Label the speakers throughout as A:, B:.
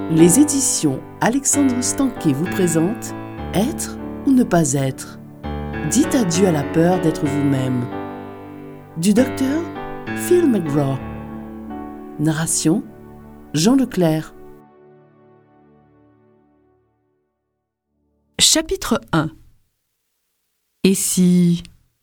A: Les éditions Alexandre Stanquet vous présentent Être ou ne pas être. Dites adieu à la peur d'être vous-même. Du docteur Phil McGraw. Narration Jean Leclerc. Chapitre 1. Et si...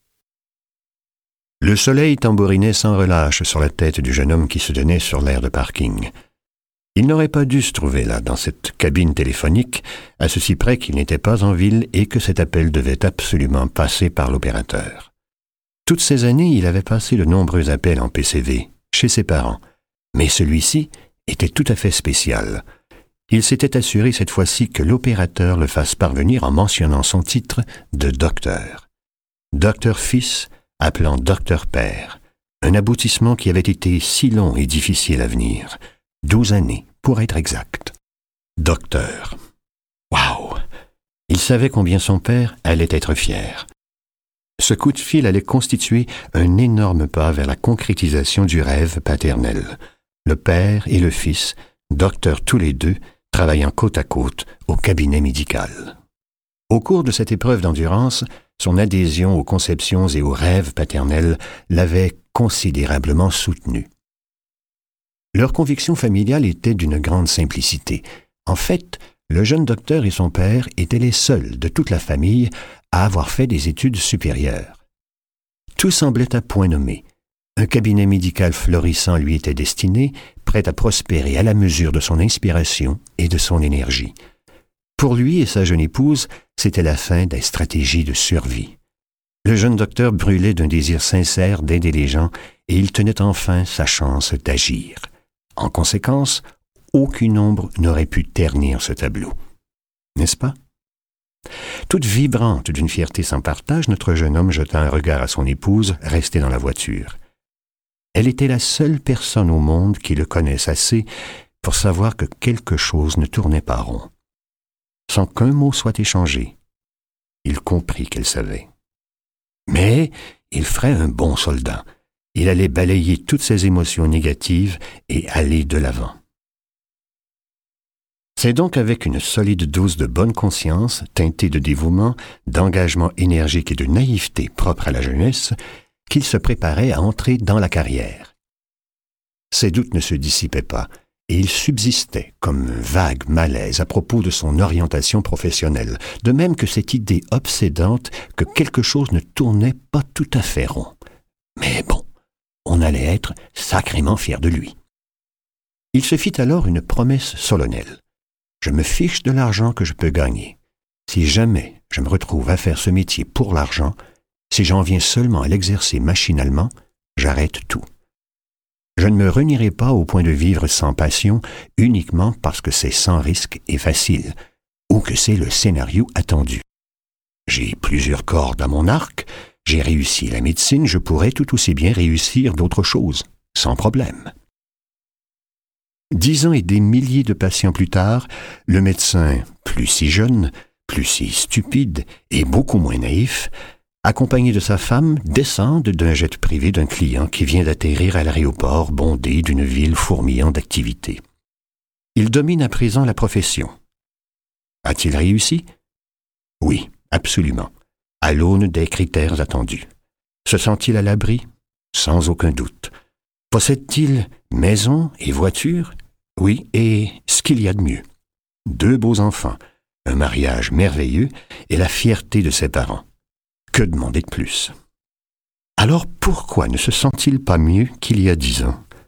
B: Le soleil tambourinait sans relâche sur la tête du jeune homme qui se tenait sur l'aire de parking. Il n'aurait pas dû se trouver là, dans cette cabine téléphonique, à ceci près qu'il n'était pas en ville et que cet appel devait absolument passer par l'opérateur. Toutes ces années, il avait passé de nombreux appels en PCV, chez ses parents, mais celui-ci était tout à fait spécial. Il s'était assuré cette fois-ci que l'opérateur le fasse parvenir en mentionnant son titre de docteur. Docteur fils, appelant docteur père, un aboutissement qui avait été si long et difficile à venir. 12 années, pour être exact. Docteur. Waouh! Il savait combien son père allait être fier. Ce coup de fil allait constituer un énorme pas vers la concrétisation du rêve paternel. Le père et le fils, docteurs tous les deux, travaillant côte à côte au cabinet médical. Au cours de cette épreuve d'endurance, son adhésion aux conceptions et aux rêves paternels l'avait considérablement soutenu. Leur conviction familiale était d'une grande simplicité. En fait, le jeune docteur et son père étaient les seuls de toute la famille à avoir fait des études supérieures. Tout semblait à point nommé. Un cabinet médical florissant lui était destiné, prêt à prospérer à la mesure de son inspiration et de son énergie. Pour lui et sa jeune épouse, c'était la fin des stratégies de survie. Le jeune docteur brûlait d'un désir sincère d'aider les gens et il tenait enfin sa chance d'agir. En conséquence, aucune ombre n'aurait pu ternir ce tableau. N'est-ce pas? Toute vibrante d'une fierté sans partage, notre jeune homme jeta un regard à son épouse, restée dans la voiture. Elle était la seule personne au monde qui le connaisse assez pour savoir que quelque chose ne tournait pas rond. Sans qu'un mot soit échangé, il comprit qu'elle savait. Mais il ferait un bon soldat. Il allait balayer toutes ses émotions négatives et aller de l'avant. C'est donc avec une solide dose de bonne conscience, teintée de dévouement, d'engagement énergique et de naïveté propre à la jeunesse, qu'il se préparait à entrer dans la carrière. Ses doutes ne se dissipaient pas, et il subsistait comme un vague malaise à propos de son orientation professionnelle, de même que cette idée obsédante que quelque chose ne tournait pas tout à fait rond. Mais bon, on allait être sacrément fier de lui. Il se fit alors une promesse solennelle. Je me fiche de l'argent que je peux gagner. Si jamais je me retrouve à faire ce métier pour l'argent, si j'en viens seulement à l'exercer machinalement, j'arrête tout. Je ne me renierai pas au point de vivre sans passion uniquement parce que c'est sans risque et facile, ou que c'est le scénario attendu. J'ai plusieurs cordes à mon arc, j'ai réussi la médecine, je pourrais tout aussi bien réussir d'autres choses, sans problème. 10 ans et des milliers de patients plus tard, le médecin, plus si jeune, plus si stupide et beaucoup moins naïf, accompagné de sa femme, descendent d'un jet privé d'un client qui vient d'atterrir à l'aéroport bondé d'une ville fourmillant d'activités. Il domine à présent la profession. A-t-il réussi? Oui, absolument, à l'aune des critères attendus. Se sent-il à l'abri? Sans aucun doute. Possède-t-il maison et voiture? Oui, et ce qu'il y a de mieux. 2 beaux enfants, un mariage merveilleux et la fierté de ses parents. Que demander de plus? Alors pourquoi ne se sent-il pas mieux qu'il y a 10 ans?